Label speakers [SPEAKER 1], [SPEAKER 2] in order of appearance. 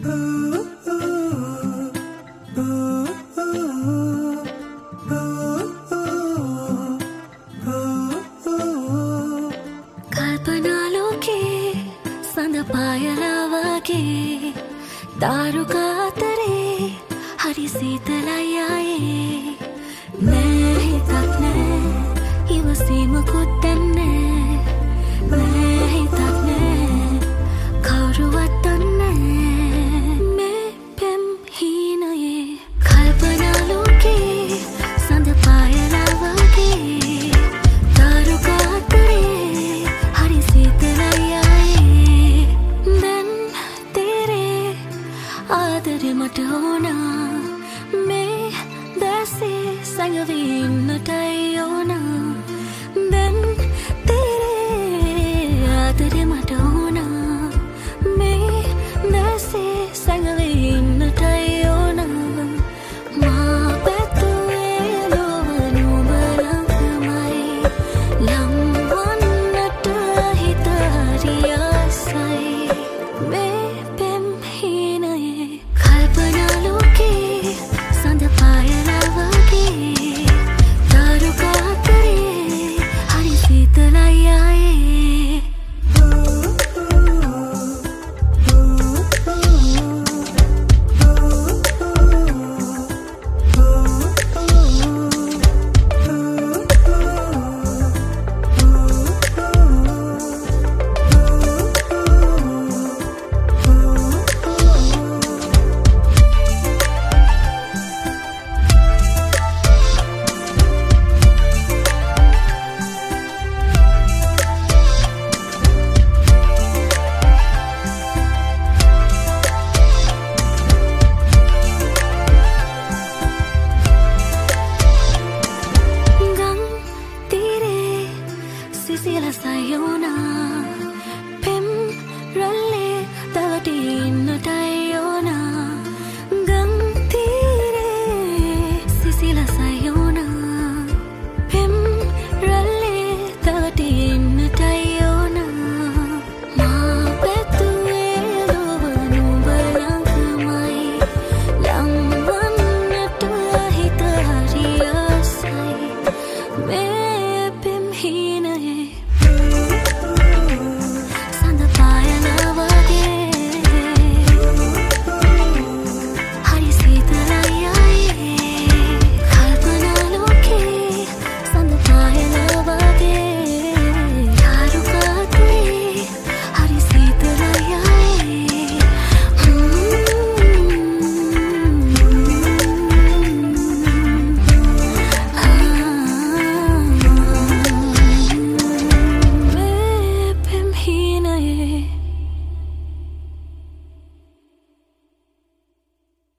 [SPEAKER 1] කල්පනාලෝකේ සඳ පායලා වගේ දාරුක අතරේ හරි සීතලයි ආයේ නෑ හිතක් නෑ ඉවසීමකුත් දැන්නේ නෑ හිතක් නෑ කවුරුවත් දන්නේ මේ පෙම් හීනයේ කල්පනාලෝකේ සඳ පායලා වගේ දාරුක අතරේ හරි සීතලයි ආයේ දැන් තේරේ ආදරේ මට ඕනා මේ දැසේ සැඟවී ඉන්නටයි ඕනා දැන් තේරේ ආදරේ මට ඕනා මේ දැසේ සැඟවී ඉන්නටයි ඕනා මා පැතුවේ ලොව නුඹ ළඟමයි ලංවන්නට හිත හරි ආසයි මේ පෙම් හීනයේ කල්පනාලෝකේ සඳ පායලා වගේ දාරුක අතරේ හරි සීතලයි ආයේ සිසිල සයෝනා පෙම් රල්ලේ තවටි ඉන්නටයි ඕනා ගම් තීරේ සිසිල සයෝනා පෙම් රල්ලේ තවටි ඉන්නටයි ඕනා මා පැතුවේ ලොව නුඹ ළඟමයි ලංවන්නට හිත හරි ආසයි මේ පෙම් හීනයේ